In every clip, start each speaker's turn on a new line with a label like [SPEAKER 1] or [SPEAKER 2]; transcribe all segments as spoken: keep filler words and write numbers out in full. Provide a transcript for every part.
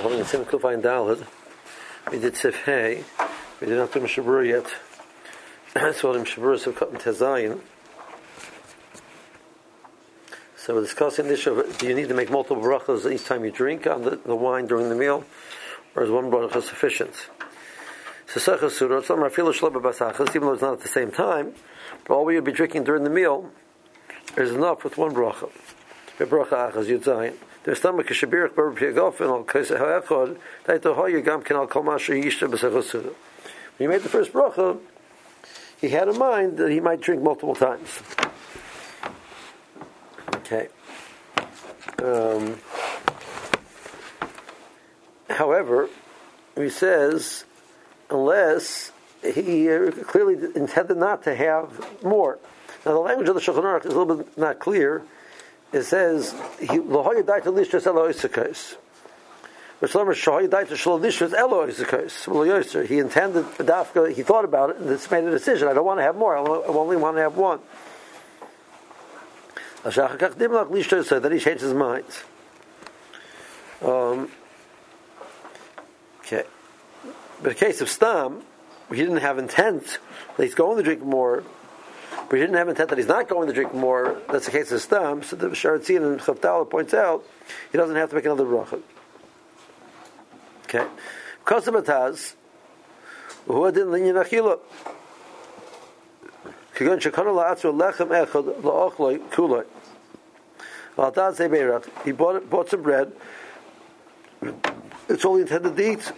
[SPEAKER 1] holding in Sim Kufay Dalad. We did Sif Hey. We did not do Mishabur yet. So the Mishabur is cut in Tezayin. So we're discussing the issue of, do you need to make multiple brachas each time you drink on the, the wine during the meal, or is one bracha sufficient? So Sechas Surah, some are feel shlaba basachas, even though it's not at the same time, but all we would be drinking during the meal is enough with one bracha. Bracha achas yud zayin. There's stomach shabirach bar piagofen al kaisa ha'echad taito hoya gam ken al kol masher yishta b'Sechas Surah. When he made the first bracha, he had in mind that he might drink multiple times. Okay. Um, however, he says, unless he uh, clearly intended not to have more. Now, the language of the Shulchan Aruch is a little bit not clear. It says, he intended Dafka, he thought about it and it's made a decision. I don't want to have more, I only want to have one. So then he changed his mind. Um, okay. But in the case of Stam, he didn't have intent that he's going to drink more, but he didn't have intent that he's not going to drink more. That's the case of Stam. So the Sharatzin and Chavtala points out he doesn't have to make another bracha. Okay. Because of Mataz, who didn't linyan achila. He bought, bought some bread. It's all he intended to eat.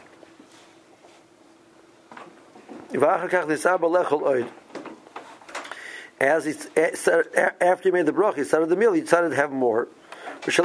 [SPEAKER 1] As he, after he made the bracha, he started the meal, he decided to have more. So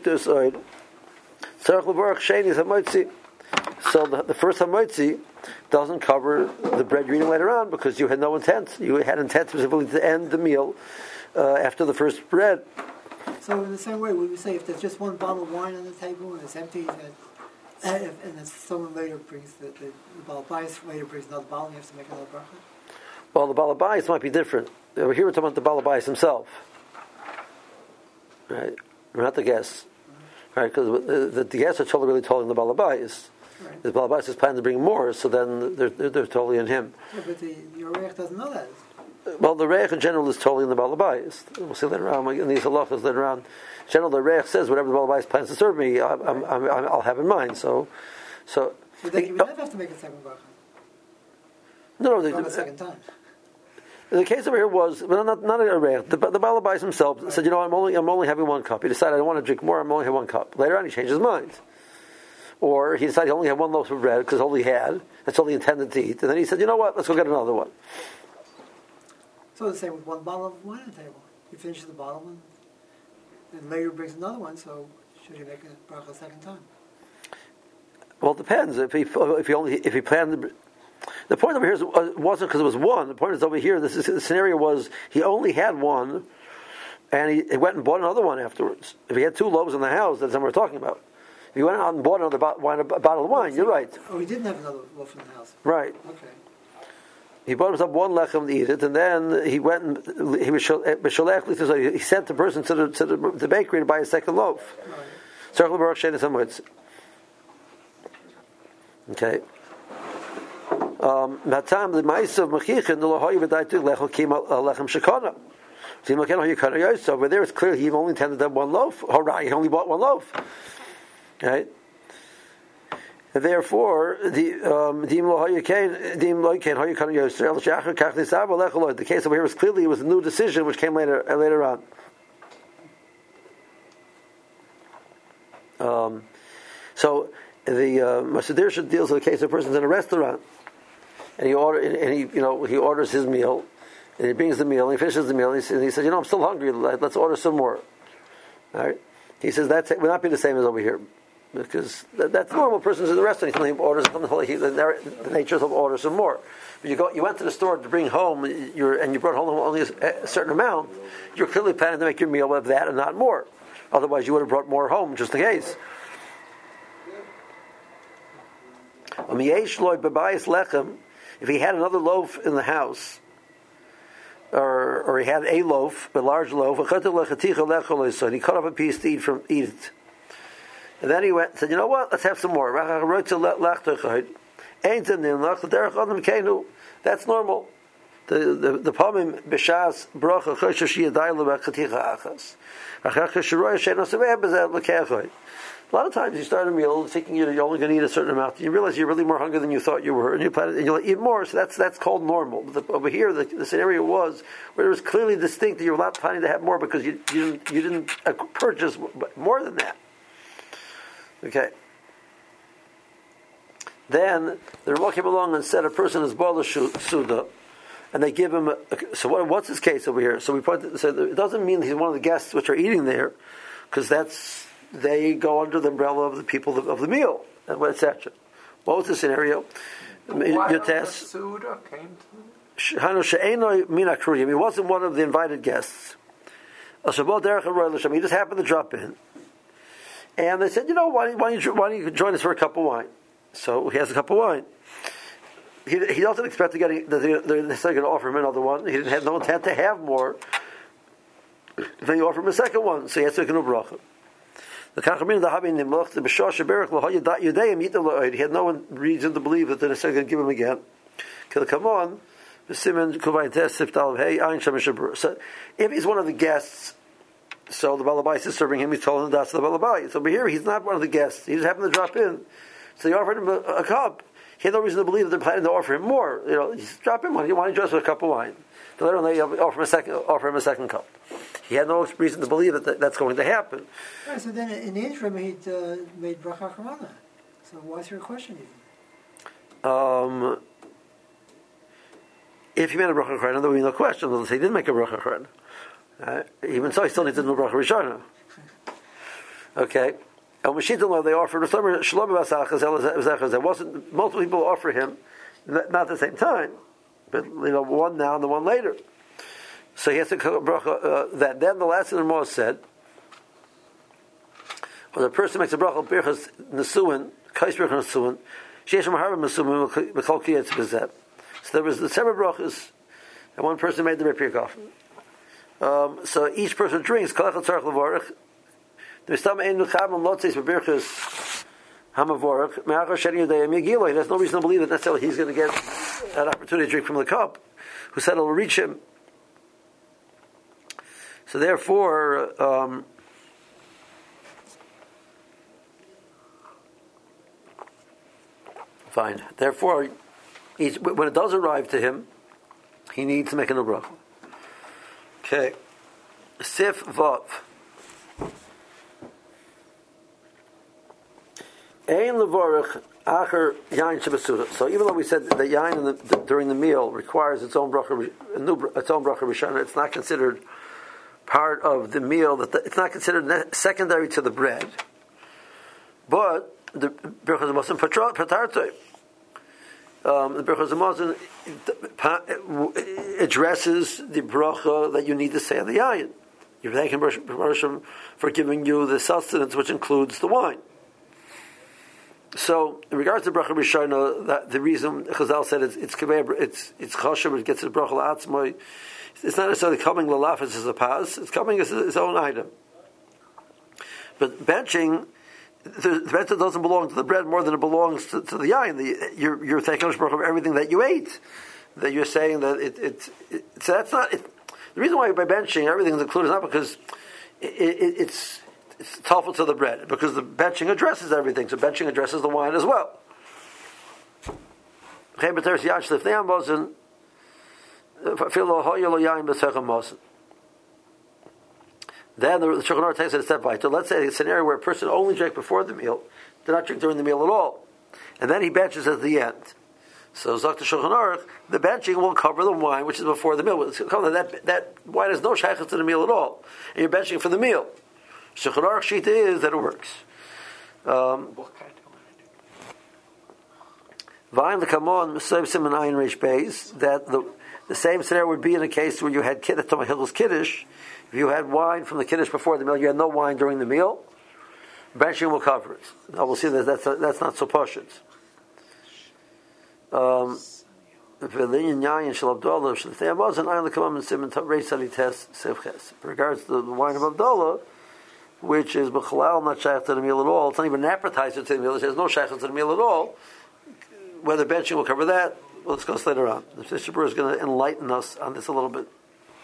[SPEAKER 1] the, the first hamotzi doesn't cover the bread you're eating later on because you had no intent. You had intent specifically to end the meal uh, after the first bread.
[SPEAKER 2] So in the same way, would we say if there's just one bottle of wine on the table and it's empty, that, and, if, and if someone later brings the, the, the balabais later brings another bottle, you have to make another bracha?
[SPEAKER 1] Well, the balabais might be different. Over here we're talking about the balabais himself, right? We're not the guests, mm-hmm. right? Because the, the, the guests are totally really telling the balabais. Right. The balabais is planning to bring more, so then they're they're, they're totally in him.
[SPEAKER 2] Yeah, but the your reich doesn't know that.
[SPEAKER 1] Well, the reich in general is totally in the balabais. We'll see later on in these halachas later on. In general, the reich says whatever the balabais plans to serve me, I'm, I'm, I'm, I'll have in mind. So, so.
[SPEAKER 2] But then you would never have to make a second bracha.
[SPEAKER 1] No, no,
[SPEAKER 2] not
[SPEAKER 1] the,
[SPEAKER 2] a second time.
[SPEAKER 1] The case over here was well, not not a reich. The, the balabais himself right. said, you know, I'm only I'm only having one cup. He decided I don't want to drink more. I'm only having one cup. Later on, he changed his mind. Or he decided he only had one loaf of bread because all he had, that's all he intended to eat. And then he said, you know what, let's go get another one.
[SPEAKER 2] So the same with one bottle of wine on the table. He finishes the bottle and, and later brings another one, so should he make a bracha a second time?
[SPEAKER 1] Well, it depends. If he if he only if he planned the, the point over here is, uh, wasn't because it was one. The point is over here, this is, the scenario was he only had one and he, he went and bought another one afterwards. If he had two loaves in the house, that's what we're talking about. If he went out and bought another bo- wine, a bottle of wine, you're right.
[SPEAKER 2] Oh, he didn't have another loaf in the house.
[SPEAKER 1] Right.
[SPEAKER 2] Okay.
[SPEAKER 1] He bought himself one lechem to eat it, and then he went and he was sholech. He sent the person to the to the, the bakery to buy a second loaf. Right. Okay. Um, Matam the ma'is of machichin the lohoy v'daitu lechol kim lechem shekana. So over there, it's clear he only intended to have one loaf. Hurrah! He only bought one loaf. Right? And therefore, the um, the case over here was clearly it was a new decision which came later uh, later on. Um, so the uh, Masadir deals with the case of a person's in a restaurant, and he order and he you know he orders his meal, and he brings the meal, and he finishes the meal, and he, and he says, you know, I'm still hungry. Let's order some more. All right? He says that will not be the same as over here. Because that, that's normal. Person's in the restaurant. He orders something. He, the, the nature of order some more. But you go, you went to the store to bring home, your, and you brought home only a, a certain amount. You're clearly planning to make your meal of that and not more. Otherwise, you would have brought more home, just in case. If he had another loaf in the house, or or he had a loaf, a large loaf, and he cut off a piece to eat from eat it. And then he went and said, you know what, let's have some more. That's normal. The the the palmim b'shas bracha choshev sheyadai lebechaticha achas. A lot of times you start a meal thinking you're only going to eat a certain amount. You realize you're really more hungry than you thought you were, and you plan, and you'll eat more. So that's that's called normal. But the, over here, the, the scenario was where it was clearly distinct that you're not planning to have more because you you didn't you didn't purchase more than that. Okay. Then the Rambam came along and said a person is bala suda, and they give him. A, so what, what's his case over here? So we pointed. So it doesn't mean he's one of the guests which are eating there, because that's. They go under the umbrella of the people of, of the meal, et cetera. What was the scenario? Your test. He wasn't one of the invited guests. He just happened to drop in, and they said, "You know, why, why, don't you, why don't you join us for a cup of wine?" So he has a cup of wine. He, he doesn't expect to get that they're necessarily going to offer him another one. He didn't have no intent to have more. Then you offer him a second one, so he has to make a new bracha. The Kachamim, the Habin, the Melech, the B'shah Sheberach, L'hoya Dat Yudeim, Yita L'oid. He had no reason to believe that they're necessarily going to give him again. Kil come on, B'simen Kuvay Tes Siftal Hey Ein Shem Shabur. So if he's one of the guests, so the Balabais is serving him. He's told him that's the Balabais. So over here, he's not one of the guests. He just happened to drop in. So they offered him a, a cup. He had no reason to believe that they're planning to offer him more. You know, just drop in one. You want to join us with a cup of wine. So later on, they offer him a second, offer him a second cup. He had no reason to believe that that's going to happen.
[SPEAKER 2] Right, so then in the interim, he'd uh, made bracha achrona. So why's your question even?
[SPEAKER 1] Um, if he made a bracha achrona, there would be no question. Let's say he didn't make a bracha achrona. Uh, even so, he still needs to do bracha rishona. Okay. And Mashiach, they offered a shalom basachas. There wasn't multiple people offer him, not at the same time, but you know, one now and the one later. So he has to cook bracha uh, that. Then the last thing the Ramah said, when a person makes a bracha birchas nesuin, kais birchas nesuin, sheish maharva nesuin mekol kiyetz b'zeh. So there was the seven brachas, and one person made the repirkaf. Um So each person drinks kalach tzarich levarich. The mistam ein nuchabim lotzis b'birchas hamavorich me'achar sheni yodei migiloi. There's no reason to believe that necessarily he's going to get an opportunity to drink from the cup. Who said it'll reach him? So therefore, um, fine. Therefore, he's, when it does arrive to him, he needs to make a new bracha. Okay, Sif Vav. Ein levorach acher yain shebasuda. So even though we said that yain in the, during the meal requires its own bracha, its own bracha rishana, it's not considered part of the meal, that it's not considered secondary to the bread, but the Birchas Hamazon patartoi. Um, the Birchas Hamazon addresses the bracha that you need to say on the yayin. You're thanking Hashem for giving you the sustenance, which includes the wine. So, in regards to bracha rishona, that the reason Chazal said it's it's it's it's chashuv, it gets to the bracha la'atzmai. It's not necessarily coming lalafis as a pas; it's coming as its own item. But benching, the, the bench doesn't belong to the bread more than it belongs to, to the yain. The, you're you're thanking Hashem for everything that you ate. That you're saying that it it, it so that's not it, the reason why by benching everything is included is not because it, it, it's it's helpful to the bread, because the benching addresses everything. So benching addresses the wine as well. Then the, the Shulchan Aruch takes it a step by. So let's say a scenario where a person only drank before the meal, did not drink during the meal at all, and then he benches at the end. So Zok the Shulchan Aruch, the benching will cover the wine which is before the meal. That that wine has no shaykhs to the meal at all, and you're benching for the meal. Shulchan Aruch shita is that it works. Um, Vayim the Kamon Mesav Simon Ayin Reish Beis, that the the same scenario would be in a case where you had Kiddush, Hilchos Kiddush. If you had wine from the Kiddush before the meal, you had no wine during the meal, benching will cover it. Now we'll see that that's, that's not so pashut. Um, in regards to the wine of Abdullah, which is b'chalal not shaykh to the meal at all. It's not even an appetizer to the meal. It says no shaykh to the meal at all. Whether benching will cover that, well, let's go later on. The Mishnah Berurah is going to enlighten us on this a little bit.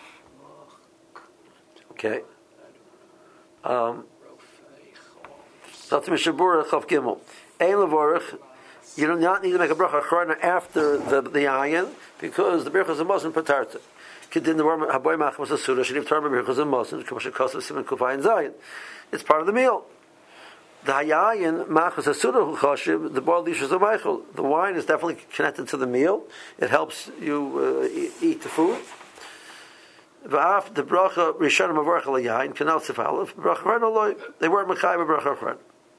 [SPEAKER 1] Okay. Um, that's the Mishnah Berurah Chav Gimel. Ein levorach. You do not need to make a bracha achrona after the the ayin because the birchas of Mosin patarta. Kedin the word haboy machmas asura sheniv tarba birchas of Mosin k'mashe kosav siman kufayin zayin. It's part of the meal. The hayayin machmas asura hu chashiv the boiled dishes of Michael. The wine is definitely connected to the meal. It helps you uh, eat the food. V'af the bracha rishonim avarcha layayin kanal sifalev bracha achrona loy. They weren't mechayv bracha achrona.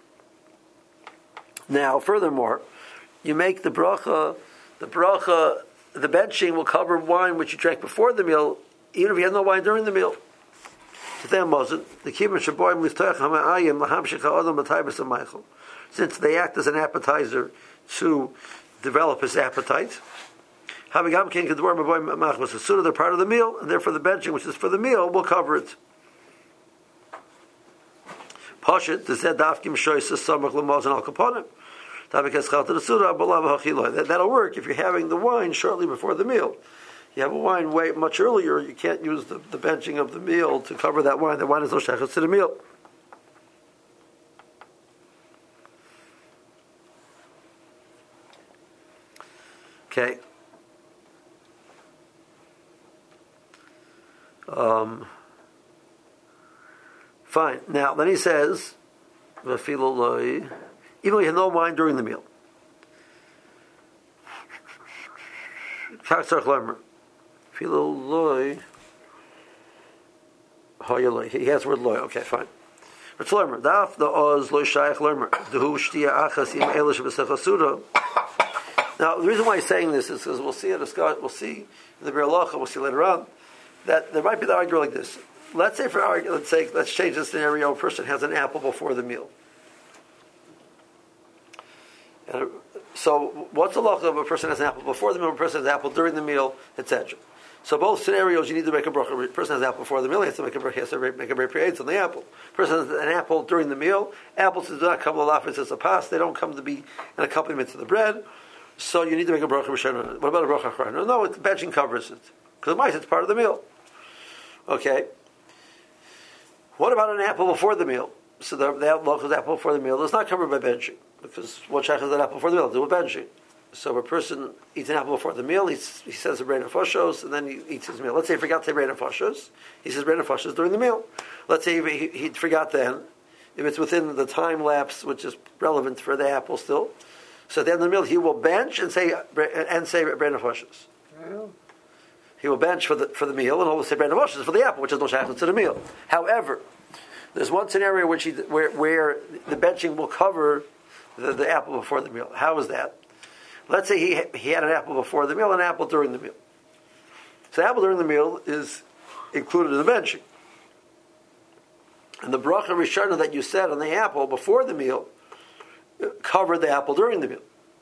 [SPEAKER 1] Now, furthermore, you make the bracha, the bracha, the benching will cover wine which you drank before the meal, even if you had no wine during the meal. Since they act as an appetizer to develop his appetite, they're part of the meal, and therefore the benching, which is for the meal, will cover it. Pashit, the zed dafkim shoysa samach lemaz and al kaponim. That'll work if you're having the wine shortly before the meal. You have a wine way much earlier, you can't use the, the benching of the meal to cover that wine. The wine is no shechus to the meal. Okay. Um, fine. Now, then he says, even though you had no wine during the meal. He has the word loy. Okay, fine. Now, the reason why he's saying this is because we'll see it. We'll see in the Biur Halacha. We'll see later on that there might be the argument like this. Let's say, for argument's sake, let's change the scenario. A person has an apple before the meal. And so, what's the halacha of a person has an apple before the meal, a person has an apple during the meal, et cetera. So, both scenarios you need to make a bracha. A person has an apple before the meal, he has to make a bracha. He has to make a bracha on the apple. A person has an apple during the meal. Apples do not come lalafis as a pas. They don't come to be an accompaniment to the bread. So, you need to make a bracha. What about a bracha achrona? No, it's benching covers it because the it's part of the meal. Okay. What about an apple before the meal? So the, the apple before the meal is not covered by benching. Because what shach is an apple before the meal? Do with benching. So if a person eats an apple before the meal, he, he says a brain of foshos, and then he eats his meal. Let's say he forgot to say brain of foshos. He says brain of foshos during the meal. Let's say he, he, he forgot then. If it's within the time lapse, which is relevant for the apple still. So at the end of the meal, he will bench and say and say brain of foshos. He will bench for the for the meal, and he'll say brain of foshos for the apple, which is no shach to the meal. However, there's one scenario which he, where where the benching will cover The, the apple before the meal. How is that? Let's say he he had an apple before the meal and an apple during the meal. So the apple during the meal is included in the benching. And the bracha rishona that you said on the apple before the meal covered the apple during the meal.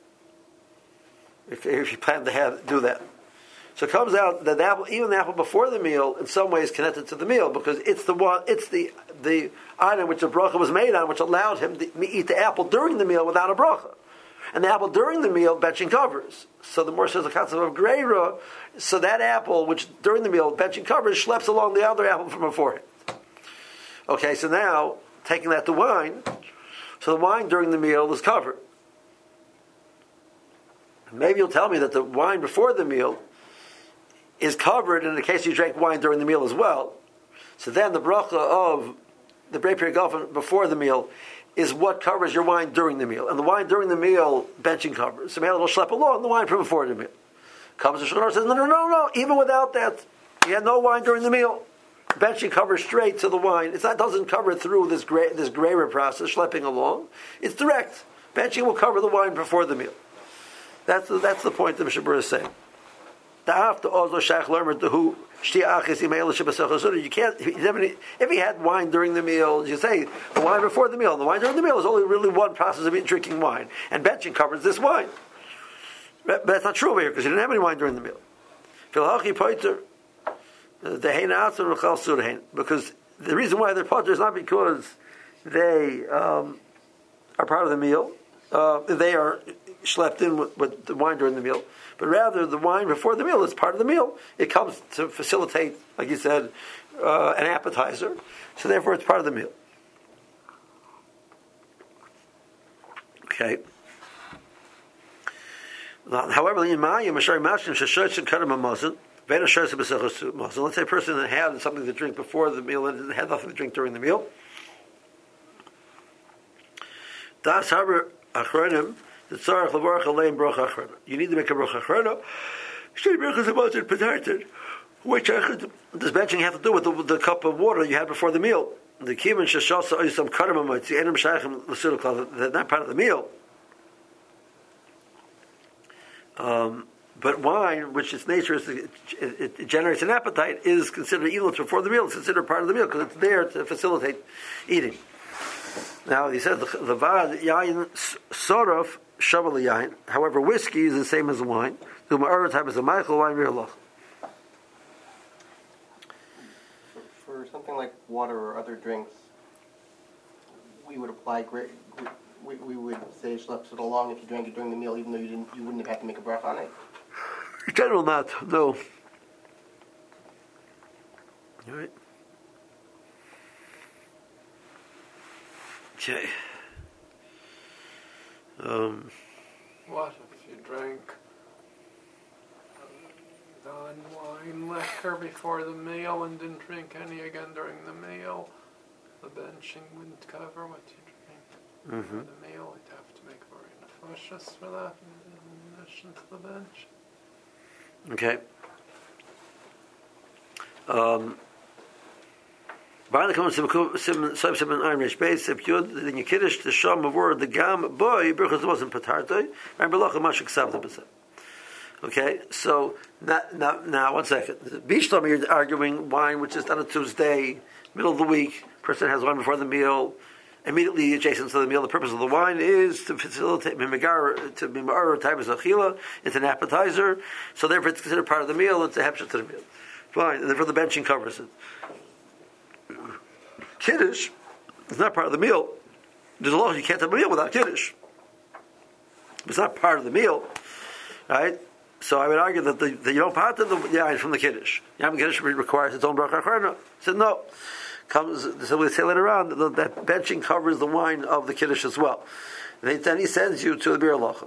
[SPEAKER 1] If, if you plan to have do that. So it comes out that the apple, even the apple before the meal, in some ways connected to the meal because it's the one, it's the the item which the bracha was made on, which allowed him to eat the apple during the meal without a bracha. And the apple during the meal, benching covers. So the more says the concept of greira, so that apple, which during the meal, benching covers, schleps along the other apple from before it. Okay, so now, taking that to wine, so the wine during the meal is covered. Maybe you'll tell me that the wine before the meal is covered in the case you drank wine during the meal as well. So then the bracha of the Brei Pri Hagafen before the meal is what covers your wine during the meal. And the wine during the meal, benching covers. So maybe it'll schlep along the wine from before the meal. Comes the Shulchan Aruch says, no, no, no, no, even without that, you had no wine during the meal. Benching covers straight to the wine. It's not, doesn't cover through this gray, this graver process, schlepping along. It's direct. Benching will cover the wine before the meal. That's the, that's the point that Mishnah Berurah is saying. You can't. If he had wine during the meal, you say the wine before the meal. The wine during the meal is only really one process of drinking wine, and benching covers this wine. But that's not true over here because you didn't have any wine during the meal. Because the reason why they're potter is not because they um, are part of the meal. Uh, they are schlepped in with, with the wine during the meal, but rather the wine before the meal is part of the meal. It comes to facilitate, like you said, uh, an appetizer. So therefore, it's part of the meal. Okay. However, let's say a person that had something to drink before the meal and had nothing to drink during the meal. Das haber achronim, the tzarech levarach alein bracha achrona. You need to make a bracha achrona. Shtei brachas hamazon petarted. Which does benching have to do with the, with the cup of water you had before the meal? The kiman sheshasa oisam karam amatzi enim shayachim l'sudukla. They're not part of the meal. Um, but wine, which its nature is, it, it, it generates an appetite, is considered even before the meal. It's considered part of the meal because it's there to facilitate eating. Now he says the vad yain sorof shavel yain. However, whiskey is the same as wine. The ma'ara type is a Michael wine mirloch.
[SPEAKER 3] For something like water or other drinks, we would apply great. We, we would say schleps it along if you drank it during the meal, even though you didn't, you wouldn't have had to make a bracha on it.
[SPEAKER 1] In general, not no. All right. Okay. Um.
[SPEAKER 4] What if you drank non-wine liquor before the meal and didn't drink any again during the meal? The benching wouldn't cover what you drank.
[SPEAKER 1] Mm-hmm.
[SPEAKER 4] For the meal, you'd have to make very nefashos for that in addition to the bench.
[SPEAKER 1] Okay. Um. Then you kiddush the sham of word the gam boy because it wasn't patartoi and belacha mashik sabda. Okay, so now, now, now one second. Bishlam, you're arguing wine which is on a Tuesday, middle of the week. Person has wine before the meal. Immediately adjacent to the meal, the purpose of the wine is to facilitate mimegar to mimar type of achila. It's an appetizer, so therefore it's considered part of the meal. It's a hepshah to the meal. Fine, and therefore the benching covers it. Kiddush is not part of the meal. There's a law you can't have a meal without kiddush. It's not part of the meal, right? So I would argue that the, the you don't part of the yain from the kiddush. Yom kiddush requires its own bracha achrona. Said no. Comes, so we say later on that, that benching covers the wine of the kiddush as well. And then he sends you to the bir halacha.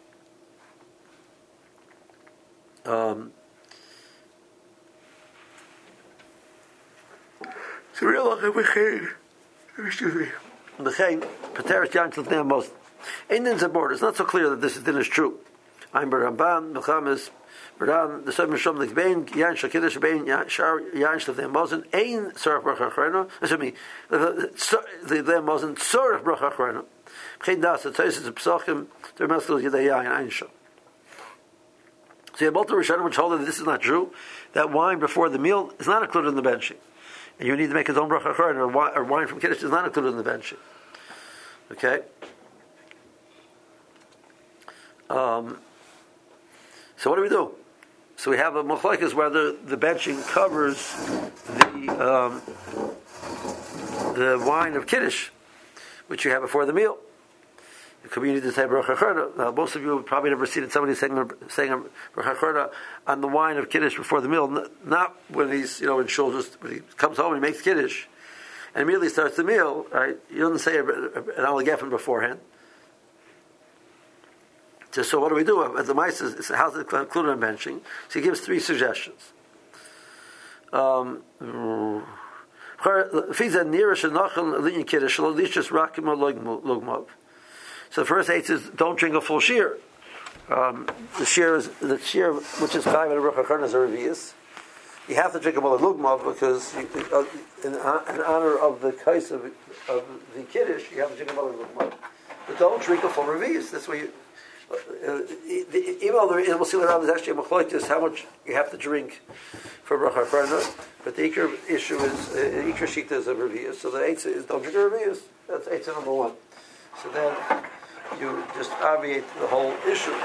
[SPEAKER 1] Um, so bir halacha v'chein, excuse me, v'chein pateres yain tlefnei most. Indians are bored. It's not so clear that this din is true. I'm Baramban, Mechamis, Baran, the seven Shom like Bain, Yan Shakidish Bain, Yan Shlef Mosen, Ain Sorach Bracha Achrona. Excuse me, the the Mosen Sorach Bracha Achrona. Geen das, het is het Psachim, der Meskel Yedei Yain Ein Shom. So you have multiple Rishonim which hold that this is not true. That wine before the meal is not included in the benching, and you need to make his own Bracha Achrona, or wine, or wine from Kiddush is not included in the benching. Okay. Um. So what do we do? So we have a machlokes whether the benching covers the um, the wine of kiddush, which you have before the meal. It could be you need to say bracha achrona. Now, most of you have probably never seen somebody saying saying a bracha achrona on the wine of kiddush before the meal. Not when he's you know in shul, just when he comes home and he makes kiddush, and immediately starts the meal. Right? You don't say an alagefen beforehand. So what do we do? As the mice is how's it included in benching? So he gives three suggestions. Um, so the first eight is don't drink a full shear. Um, the shear is the shear which is chayv and bracha achrona is a revius. You have to drink a molad lugmav because you, uh, in, uh, in honor of the kais of, of the kiddush, you have to drink a molad lugmav. But don't drink a full revius. That's why you. Uh, even though there, we'll see later on, there's actually a machlokes how much you have to drink for bracha achrona, but the ikar issue is uh, ikar shita is a revius. So the eitzah is don't drink a revius. That's eitzah number one. So then you just obviate the whole issue.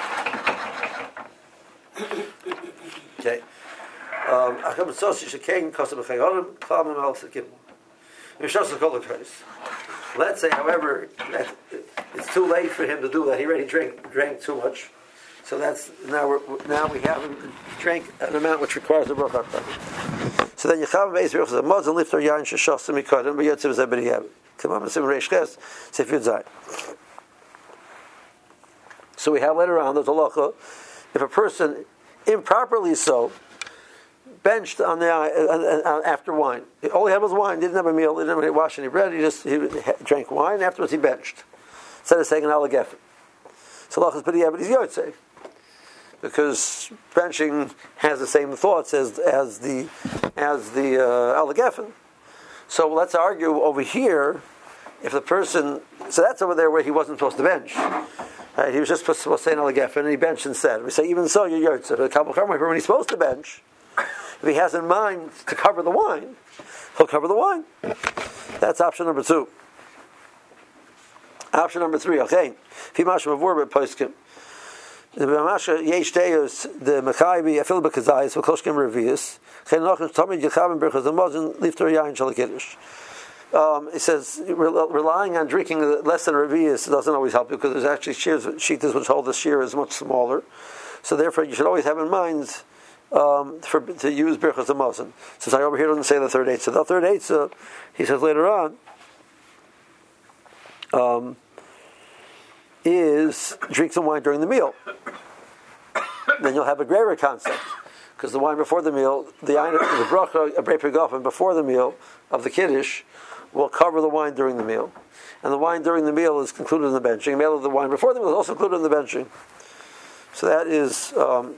[SPEAKER 1] Okay. Um, Acham tzos yishakeng kasam b'chayonim klamim al sekim. Mishas l'kol l'kreis. Let's say, however, that it's too late for him to do that. He already drank drank too much. So that's now we're, now we have him drank an amount which requires a bracha. So then Yechav Beis Birchas Hamazon lift our yain sheshasam mikadim b'yotzev zebedi yab. Come on, Sim Reish Ches Sif Yud Zayin. So we have later on there's a halacha if a person improperly so benched on the uh, uh, after wine. All he had was wine. He didn't have a meal. He didn't have wash any bread. He just he drank wine. Afterwards, he benched instead of saying an alagefen. So lachas b'diavad he's yotzei because benching has the same thoughts as as the as the uh, alagefen. So let's argue over here if the person. So that's over there where he wasn't supposed to bench. Right? He was just supposed to say an alagefen and he benched instead. We say even so you're yotzei. The kabbalah karma when he's supposed to bench. If he has in mind to cover the wine, he'll cover the wine. That's option number two. Option number three, okay. The Masha Yesh Deus, the Mechaybi, Afil Bekazayis, Vakoshkim Revius, Chen Nochim Tomid Yechavim Berchaz Hamazon, Lifter Yain Shalakiddish. Um, it says relying on drinking less than a revius doesn't always help you because there's actually shears, sheetas which hold the shear is much smaller. So therefore, you should always have in mind um, for to use Berchaz Hamazon. Since I over here doesn't say the third eitzah. The third eitzah, he says later on, um, is drink some wine during the meal. Then you'll have a greater concept. Because the wine before the meal, the the bracha, a brei pegafen before the meal of the kiddush will cover the wine during the meal. And the wine during the meal is included in the benching. The meal of the wine before the meal is also included in the benching. So that is, um,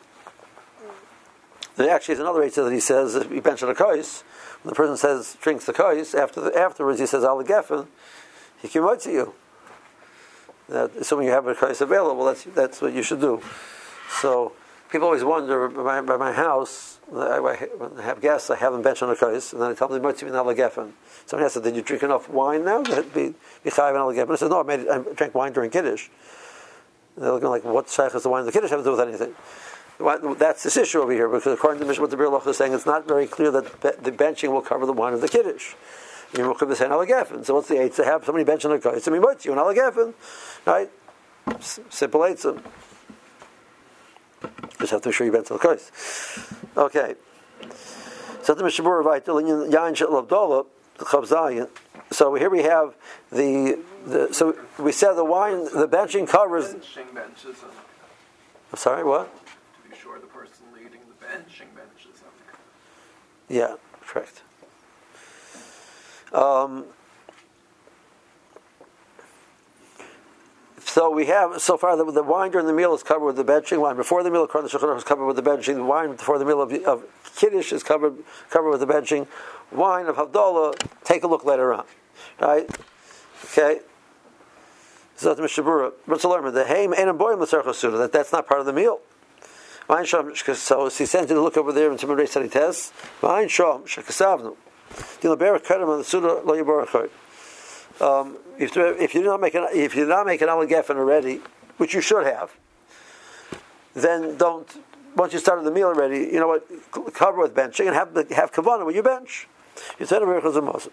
[SPEAKER 1] there actually is another eitzah that he says, if he benches a kais, when the person says, drinks the kais, after the, afterwards he says, al gefen, he can write to you. That, assuming you have a kais available, that's that's what you should do. So, people always wonder, by my, by my house, I, I, when I have guests, I have them bench on a kais, and then I tell them, they might be gefen. Someone asked, did you drink enough wine now? That'd be chayav and gefen. I said, no, I, made, I drank wine during kiddush. And they're looking like, what shaykh is the wine? The kiddush have to do with anything. That's this issue over here, because according to Mishnah, what the Bir Loch is saying, it's not very clear that the benching will cover the wine of the kiddush. So what's the eight to have somebody bench on a kais? I mean, what's you an alagefen, right? Simple eitzah. Just have to make sure you bench on the kais. Okay. So the Mishabur Vaitel Yain Shetlav Dola Chav Zayin. So here we have the, the so we said the wine the benching covers.
[SPEAKER 4] Benching benches.
[SPEAKER 1] I'm sorry, what?
[SPEAKER 4] To be sure, the person leading the benching benches.
[SPEAKER 1] Yeah, correct. Um, so we have so far the, the wine during the meal is covered with the benching. Wine before the meal, according to Shulchan Aruch, is covered with the benching. The wine before the meal of, of kiddush is covered covered with the benching. Wine of Havdalah, take a look later on, right? Okay. So the Mishabura, the Haim Einam Boyim L'Tzarech Suda. That that's not part of the meal. So he sent you to look over there in Timur Reis Sadites. V'ayin Shom Shekasavnu. Um, if, if you did not make an if you did not make an alagefen already, which you should have, then don't. Once you started the meal already, you know what? Cover with benching and have have kavanah when you bench. You said a miracle of Moses.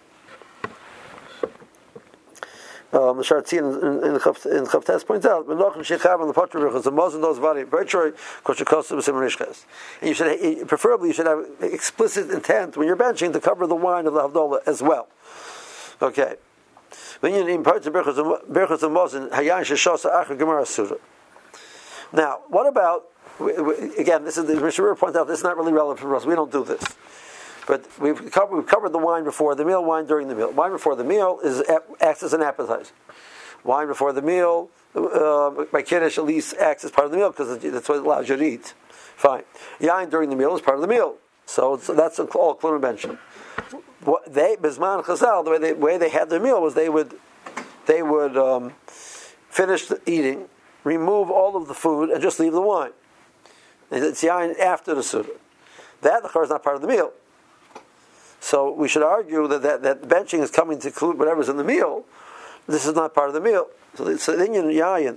[SPEAKER 1] Um, the Shartzin in in the Chavtes points out, "Menachem shechav on the patra mirachos the Moses knows about it. Virtually, koshikosu b'simonishches." And you should, preferably, you should have explicit intent when you're benching to cover the wine of the Havdalah as well. Okay. When you in parts of berachos of Moses, hayan sheshasa achar gemara suda. Now, what about again? This is the Mishnah points out. This is not really relevant for us. We don't do this. But we've covered, we've covered the wine before the meal, wine during the meal. Wine before the meal is acts as an appetizer. Wine before the meal, uh, by kiddush at least acts as part of the meal because that's what it allows you to eat. Fine. Yain during the meal is part of the meal, so, so that's all included mention. What they Bisman Chazal, the way they way they had their meal was they would they would um, finish the eating, remove all of the food, and just leave the wine. And it's yain after the suda. That the is not part of the meal. So we should argue that, that, that benching is coming to include whatever's in the meal. This is not part of the meal. So it's the Inyan Yayin.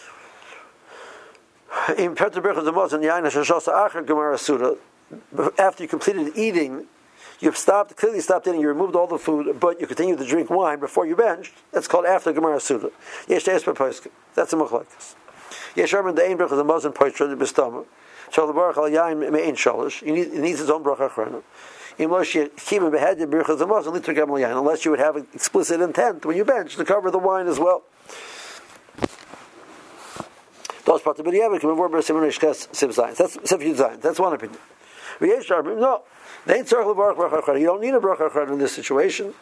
[SPEAKER 1] In Peter Berchos the Moshe Yayin Shashasa Acher Gemara Suda. After you completed eating, you've stopped, clearly stopped eating, you removed all the food, but you continue to drink wine before you benched. That's called after Gemara Suda. Yesh Teis B'Poskim. That's a machlokes. Yesh Armin De'ein Brachas Hamazon Poitra B'Stama. So the Baruch Al Yain Me'ein Shalish. It needs its own bracha achrona. Unless you would have an explicit intent when you bench to cover the wine as well. That's Sif Zayin. That's one opinion. No, you don't need a bracha in this situation.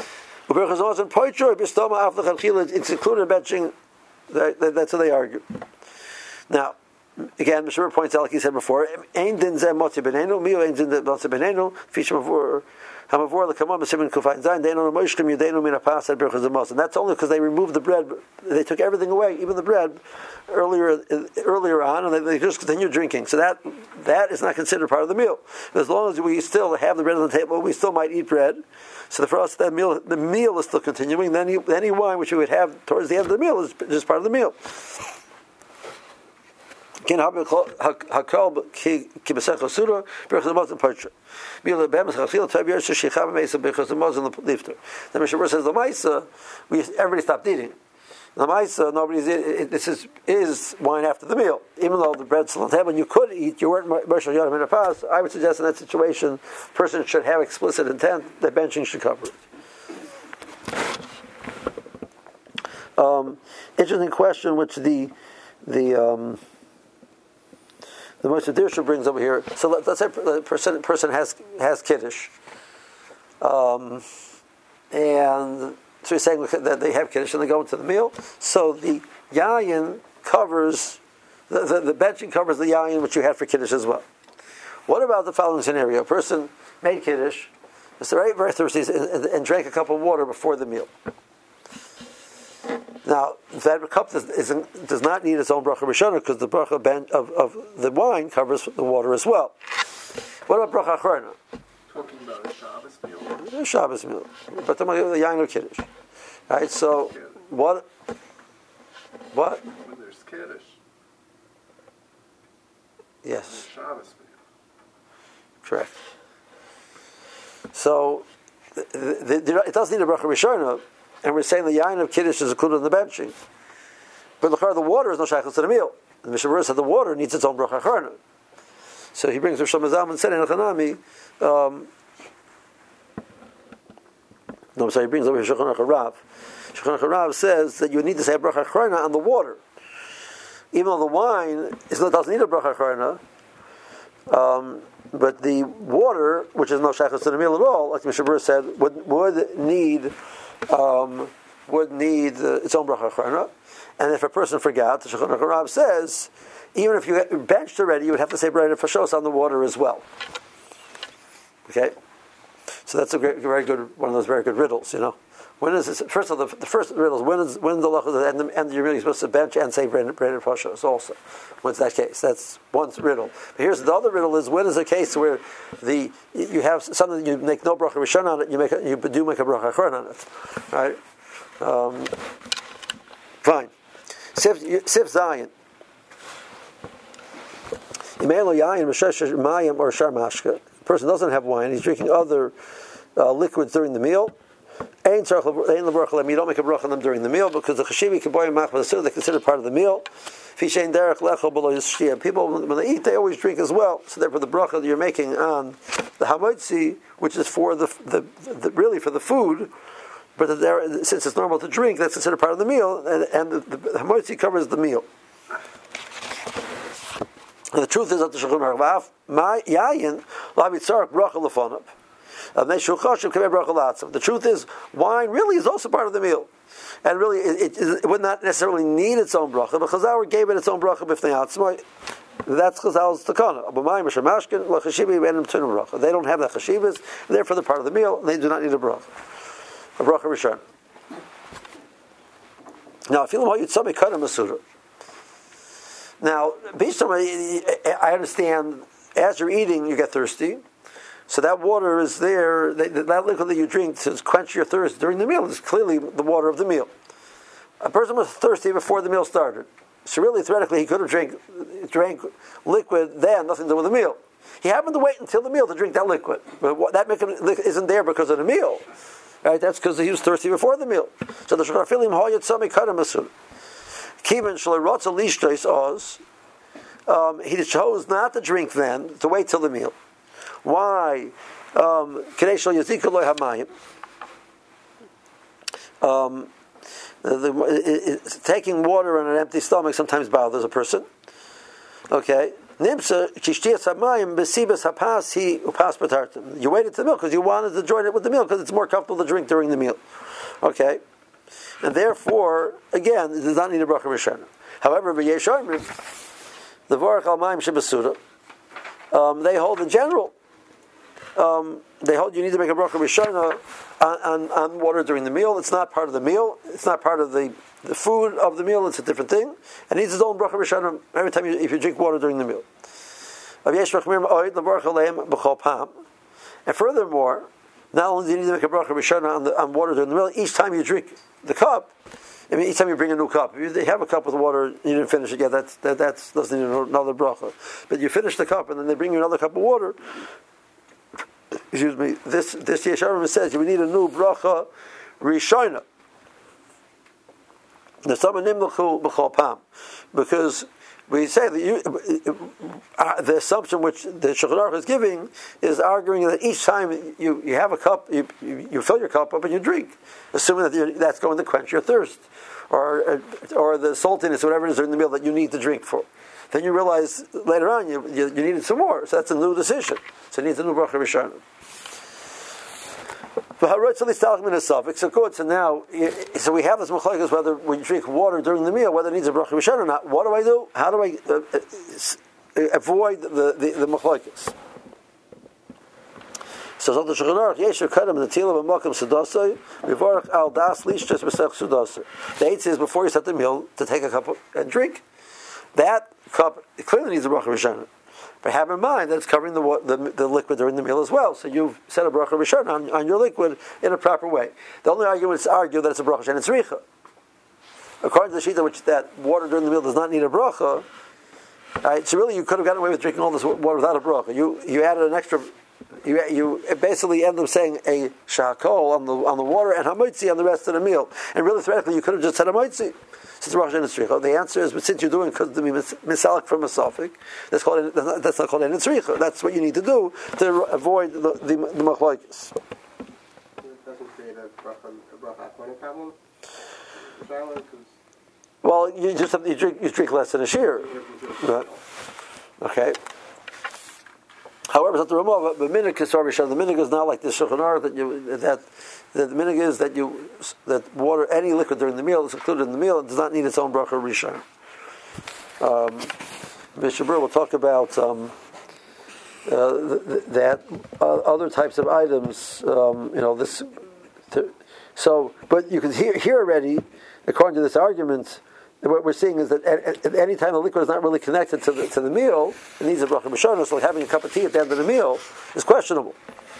[SPEAKER 1] It's included in benching. That's how they argue. Now, again, Mishnah points out, like he said before, Ein din zeh motzi b'neinu, miu ein din motzi b'neinu, fish mavur, hamavur l'kamam b'simin kufayin zayin, deinu l'moishkim yudeinu min ha'pas ad birchas ha'mos. And that's only because they removed the bread, they took everything away, even the bread, earlier earlier on, and they, they just continued drinking. So that that is not considered part of the meal. As long as we still have the bread on the table, we still might eat bread. So for us, that meal, the meal is still continuing. Then any, any wine which we would have towards the end of the meal is just part of the meal. Ken hakal ki besech asura berachas hamazon and parcha. Mila be'emes chachil tav yersha shechav meisa berachas hamazon and lifter. The Mishnah says the ma'isa, we everybody stopped eating. The ma'isa, nobody's it, this is is wine after the meal, even though the bread's still on the table and you could eat. You weren't marshal yadam in a pas. I would suggest in that situation, a person should have explicit intent that benching should cover it. Um, interesting question, which the the um, The Moshe Dirsha brings over here. So let, let's say the person, person has has kiddush, um, and so he's saying that they have kiddush and they go into the meal. So the yayin covers the, the, the benching covers the yayin which you had for kiddush as well. What about the following scenario? A person made kiddush, was very very thirsty, and, and drank a cup of water before the meal. Now, that cup does, isn't, does not need its own bracha rishona because the bracha of, of the wine covers the water as well. What about bracha achrona?
[SPEAKER 4] Talking about a Shabbos meal.
[SPEAKER 1] A Shabbos meal, but the yain or kiddush. Right. So
[SPEAKER 4] Kiddush.
[SPEAKER 1] what? What?
[SPEAKER 4] When there's kiddush.
[SPEAKER 1] Yes.
[SPEAKER 4] A Shabbos meal.
[SPEAKER 1] Correct. So the, the, the, it does need a bracha rishona. And we're saying the yain of kiddush is included in the benching, but the water is no shaykhus to the meal. The Mishnah Berurah said the water needs its own bracha achrona. So he brings Rosh Hashanah said in Hanami. Um, no, I'm sorry. He brings over here Shulchan Aruch Rav. Shulchan Aruch Rav says that you need to say bracha achrona on the water, even though the wine is not, doesn't need a bracha achrona. Um, but the water, which is no shaykhus to the meal at all, like the Mishnah Berurah said, would would need. Um, would need uh, its own bracha achrona, and if a person forgot, the Shulchan Aruch Rav says, even if you benched already, you would have to say bracha fashos on the water as well. Okay, so that's a great, very good one of those very good riddles. You know, when is this? First of all, the, the first riddle is when is when the lacha and the and you're really supposed to bench and say bracha fashos also. When's that case? That's one riddle. But here's the other riddle: is when is a case where the you have something you make no bracha rishon on it, you make a, you do make a bracha achrona on it, right? Um, fine. Sif Zayin. Imelo yayin m'shesh mayim or shar mashka. The person doesn't have wine; he's drinking other uh, liquids during the meal. You don't make a bracha on them during the meal because the chashivi kiboyim machmas they consider part of the meal. People, when they eat, they always drink as well. So therefore, the bracha that you're making on the hamotzi, which is for the, the, the really for the food, but the, since it's normal to drink, that's considered part of the meal, and, and the, the hamotzi covers the meal. And the truth is that the Shulchan Aruch my yayin lavitzark bracha lefonab. The truth is, wine really is also part of the meal, and really it, it, it would not necessarily need its own bracha. But Chazal gave it its own bracha b'fnei atzmai. That's Chazal's takana. They don't have that chashivas, therefore they're part of the meal. And they do not need a bracha. A bracha rishon. Now, if you look at Yitzami Kana Masura. Now, I understand. As you're eating, you get thirsty. So that water is there, that liquid that you drink to quench your thirst during the meal is clearly the water of the meal. A person was thirsty before the meal started. So really, theoretically, he could have drank, drank liquid then, nothing to do with the meal. He happened to wait until the meal to drink that liquid. But what, that liquid isn't there because of the meal. Right? That's because he was thirsty before the meal. So the Shulchan Aruch Kivan Shloirotza Lishtois Oz. Um, he chose not to drink then, to wait till the meal. Why? Um, um, the, the, it, it, taking water on an empty stomach sometimes bothers a person. Okay. You waited to the meal because you wanted to join it with the meal because it's more comfortable to drink during the meal. Okay. And therefore, again, it does not need a bracha rishona. However, the Vorach al Mayim Shebasuda, um, they hold in general, um, they hold you need to make a bracha rishona on, on, on water during the meal. It's not part of the meal. It's not part of the, the food of the meal. It's a different thing. It needs its own bracha rishona every time you, if you drink water during the meal. And furthermore, not only do you need to make a bracha rishona on, the, on water during the meal, each time you drink the cup, I mean, each time you bring a new cup, if you have a cup with water, you didn't finish it yet, that's, that that's, doesn't need another bracha. But you finish the cup, and then they bring you another cup of water. Excuse me, this this Yesharim says you need a new bracha rishona. Because we say that you, uh, the assumption which the Shulchan Aruch is giving is arguing that each time you, you have a cup, you, you, you fill your cup up and you drink, assuming that you're, that's going to quench your thirst, or or the saltiness, whatever it is in the meal that you need to drink for. Then you realize later on you, you, you needed some more, so that's a new decision. So it needs a new bracha rishona. So good. So now, so we have this machlokes whether when you drink water during the meal, whether it needs a bracha rishona or not. What do I do? How do I uh, uh, avoid the the, the machlokes? So the Shulchan Aruch Yesher Kadam the Tila of Makam Sudasai Mivarach Al Das Lish just Besech Sudasai. The eight says before you start the meal to take a cup of, and drink. That cup clearly needs a bracha rishona. But have in mind that it's covering the, the the liquid during the meal as well. So you've set a bracha rishona on, on your liquid in a proper way. The only argument is to argue that it's a bracha and it's richa. According to the shita, which that water during the meal does not need a bracha, right? So really, you could have gotten away with drinking all this water without a bracha. You you added an extra. You you basically end up saying a shakol on the on the water and hamotzi on the rest of the meal. And really, theoretically, you could have just said hamotzi. Since the answer is, but since you're doing because to be misalik from a suffix, that's called that's not called an tzricha. That's what you need to do to avoid the the, the machlokes.
[SPEAKER 3] It doesn't create a bracha a bracha problem.
[SPEAKER 1] Well, you just have, you drink you drink less than a shear. Right. Okay. However, it's not the Ramah, but minig is sorry, the minig is not like the Shulchan Aruch that you that the minig is that you that water any liquid during the meal is included in the meal and does not need its own bracha rishon. Um, Mister Burr will talk about um, uh, th- th- that uh, other types of items. Um, you know this. To, so, but you can hear here already, according to this argument. What we're seeing is that at, at any time the liquid is not really connected to the to the meal, it needs a bracha rishona. So like having a cup of tea at the end of the meal is questionable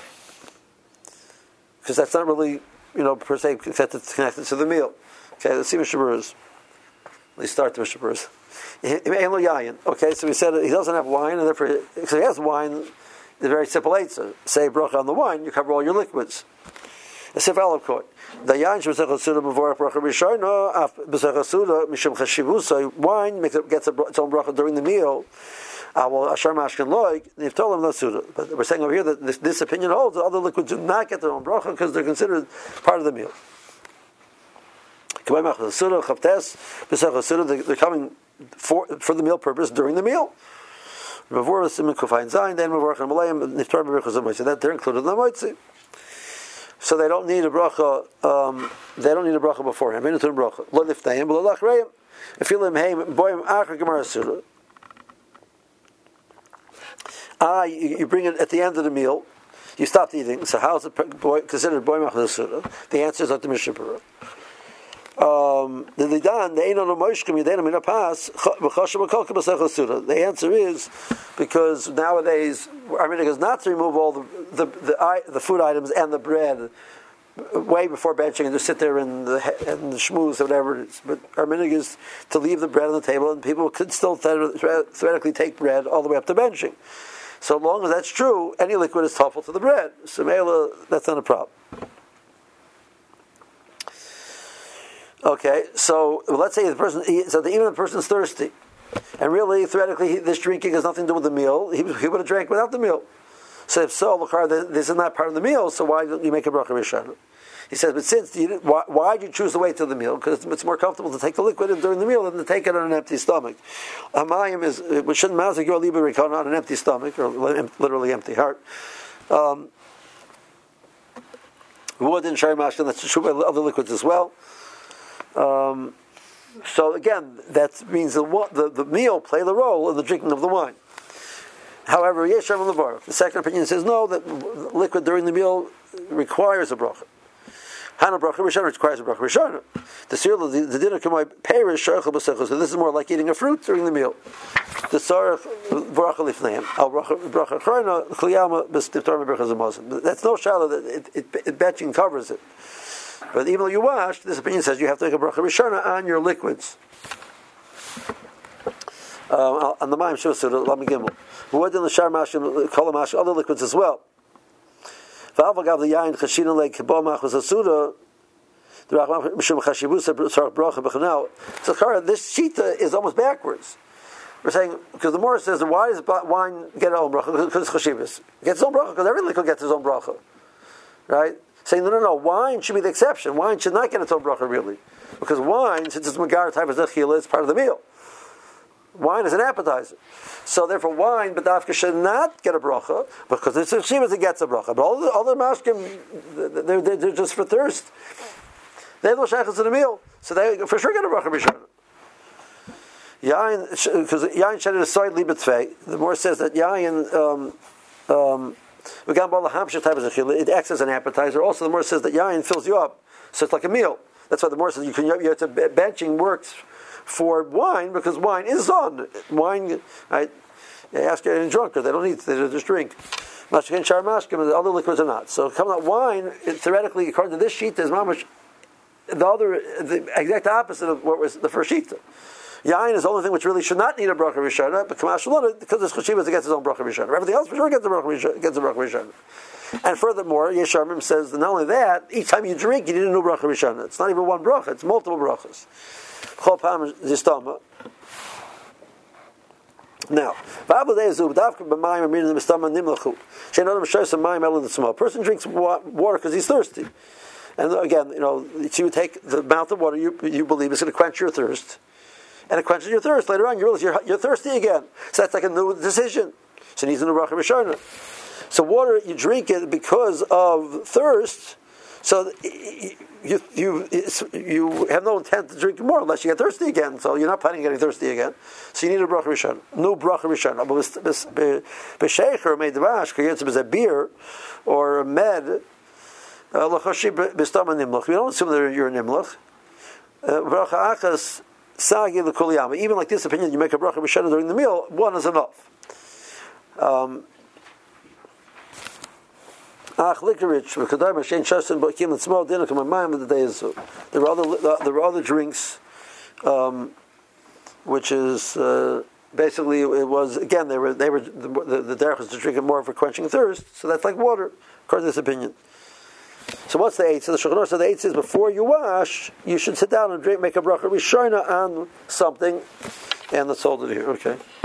[SPEAKER 1] because that's not really, you know, per se connected, connected to the meal. Okay, let's see Mister Burr's. Let's start to Mister Burr's. Okay, so we said he doesn't have wine, and therefore, because he has wine, the very simple eitzah. Say bracha on the wine, you cover all your liquids. As if alakot. Dayan shemesechasuda b'vorach bracha rishona af b'sechasuda mishum chashivusa. Wine makes it, gets a, its own bracha during the meal. Uh, well, ashar mashkin loik they've told him no suda. But we're saying over here that this, this opinion holds that other liquids do not get their own bracha because they're considered part of the meal. They're coming for for the meal purpose during the meal. So that they're included in the moitzi. So they don't need a bracha. Um, they don't need a bracha beforehand. They don't bracha. Lo liftayim, lo lachrayim. Efilim heim boim achar gemara surah. Ah, you, you bring it at the end of the meal. You stopped eating. So how is it considered boim achar surah? The answer is at the Mishnah Berurah. Um, the The answer is because nowadays our minhag is not to remove all the the, the the food items and the bread way before benching and just sit there and the and the shmooze or whatever it is. But our minhag is to leave the bread on the table, and people could still theoretically take bread all the way up to benching. So long as that's true, any liquid is helpful to the bread. So Mela, that's not a problem. Okay, so let's say the person, so even the person's thirsty, and really, theoretically, this drinking has nothing to do with the meal. He, he would have drank without the meal. So if so, this is not part of the meal, so why don't you make a bracha rishona? He says, but since you didn't, why, why did you choose to wait till the meal? Because it's more comfortable to take the liquid during the meal than to take it on an empty stomach. Hamayim is, we shouldn't mazik your liber on an empty stomach, or literally empty heart. Um, wood and shari mashkin, that's true of other liquids as well. Um, so again, that means the, the the meal played the role in the drinking of the wine. However, Yeshar Levar, the second opinion says no, that liquid during the meal requires a bracha. Hana bracha rishona requires a bracha rishona. The cereal, the, the dinner can perish shorchel b'sechos. So this is more like eating a fruit during the meal. The sarach bracha lifneim al bracha bracha chrona kliyama b'stiftar bracha zamazim. That's no shallow that it, it, it betching covers it. But even though you wash, this opinion says you have to make a bracha rishona on your liquids. Um, on the Mayim Shuvah, Lami Gimel. Wood and the Shar Mashim, Kol Mashim, other liquids as well. V'avagav the Yain Chashina Lake Kibomach was a Suda. The Rachman Mishum Chashibusa Sarach Bracha B'Chanal. So this shita is almost backwards. We're saying because the Morah says why does wine get its own bracha? Because it's chashivus. It gets its own bracha because every liquid gets its own bracha, right? Saying no, no, no. Wine should be the exception. Wine should not get its own bracha really, because wine, since it's magar type of zechila, it's part of the meal. Wine is an appetizer. So therefore wine, but dafka should not get a bracha, because it's a shivas, it gets a bracha. But all the other mashkim, they're, they're, they're just for thirst. They have no shaykhs in the meal. So they for sure get a bracha b'shana. Yain, because yain shed is soid libetfei. The Morah says that yain, um, um, it acts as an appetizer. Also, the Morah says that yain fills you up. So it's like a meal. That's why the Morah says you can, you have to, benching works for wine, because wine is on wine. Right? They ask you any drunk, because they don't eat; they just drink. Mashkin shar mashkin, and the other liquids are not. So coming out wine, it, theoretically, according to this sheet, is mamash the other, the exact opposite of what was the first sheet. Yain is the only thing which really should not need a bracha rishona, but kamash shalona, because it's chashivas, it gets its own bracha rishona. Everything else for sure gets a bracha rishona. Gets a bracha rishona. And furthermore, Yesharmim says that not only that, each time you drink, you need a new bracha rishona. It's not even one bracha; it's multiple brachas. Now, a person drinks water because he's thirsty. And again, you know, so you take the amount of water you, you believe is going to quench your thirst. And it quenches your thirst. Later on, you realize you're, you're thirsty again. So that's like a new decision. So it needs a new bracha rishona. So water, you drink it because of thirst. So you you you have no intent to drink more unless you get thirsty again. So you're not planning on getting thirsty again. So you need a bracha rishon, no bracha rishon. But b'shecher made dvash k'yetz b'zeh beer or a med l'choshi b'stama nimloch. We don't assume that you're a nimloch. Bracha achas sagi l'kol yama. Even like this opinion, you make a bracha rishon during the meal. One is enough. Um, Ach licorice, there were other there were other drinks, um, which is uh, basically it was again they were they were the, the derech was to drink it more for quenching thirst, so that's like water according to this opinion. So what's the eight? So the Shulchan Aruch says the eight says before you wash, you should sit down and drink, make a bracha rishona on something, and let's hold it here. Okay.